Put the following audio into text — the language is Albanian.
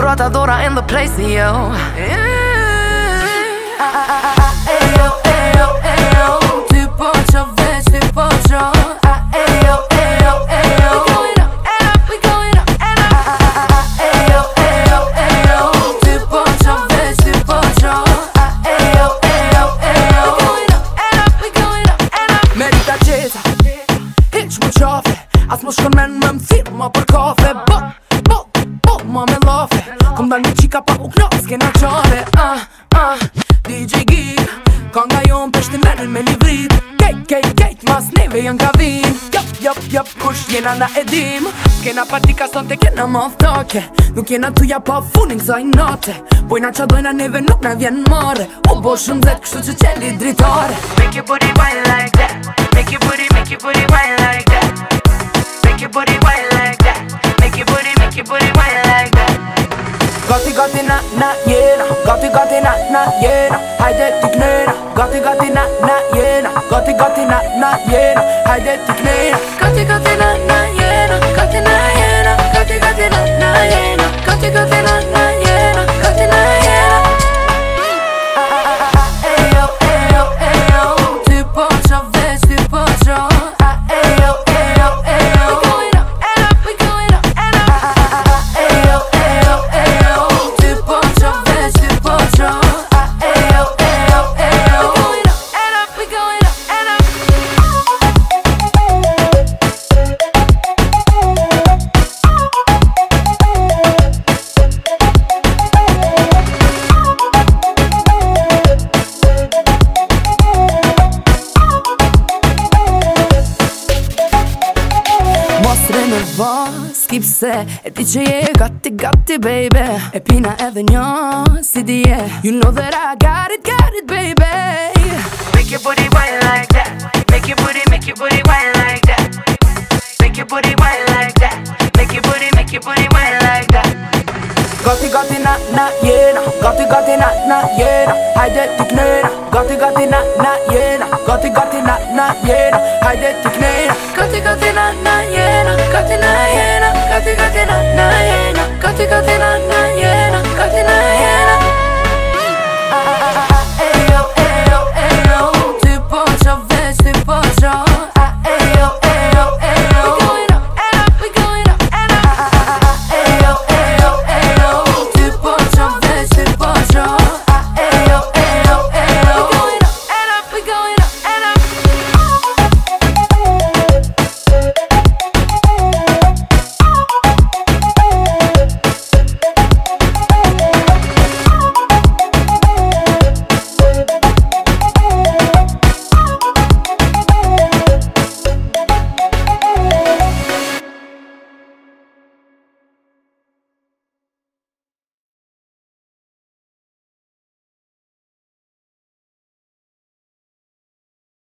esploratadora in the place, yo. Ejo, ejo, ejo, ty po qa veç, ty po qa. Ejo, ejo, ejo, we going up and up, we going up and up. Ejo, ejo, ejo, ty po qa veç, ty po qa. Ejo, ejo, ejo, we going up and up, we going up and up. Merita qeta, hiq mu qafe, as mu shkon men më m'thirë ma për kafe. Ma me lafe, kom dal një qika pa u knas, kena qare. DJ Geek, ka nga jon peshti menin me livrit. Kejt, mas neve jan ka vin. Jop, kush jena na edim. Kena partika sonte, kena maftake. Nuk jena tuja pa funin kësaj nate. Pojna qa dojna neve nuk na vjen mare. U bo shumë zet, kështu që qeli dritare. Make your booty wine like that. Make your booty wine like that. Make your booty wine like that. Make your booty wine like that. Gati na jena, gati na jena. Hajde t'i knena, gati na jena. Gati na jena, hajde t'i knena. Gati na jena, gati na jena. Gati na jena, gati na jena. Gati na jena. Ejo, ejo, ejo, ty po qa veç, ty po qa. Ejo, ejo, ejo, we going up and up, we going up and up. Ejo, ejo, ejo, ty po qa veç, ty po qa. Ejo, ejo, ejo, we going up and up, we going up and up. Mostre në vas, ki pse e ti që je gati, baby. E pina edhe një, si dje. You know that I got it, baby. Make your booty wine like that. Make your booty wine like that. Make your booty wine like that. Make your booty wine like that. Gati na jena, gati na jena. Hajde t'i knena, gati na jena. Gati na jena, hajde t'i knena. Gati na jena, gati na jena. Gati na jena, gati na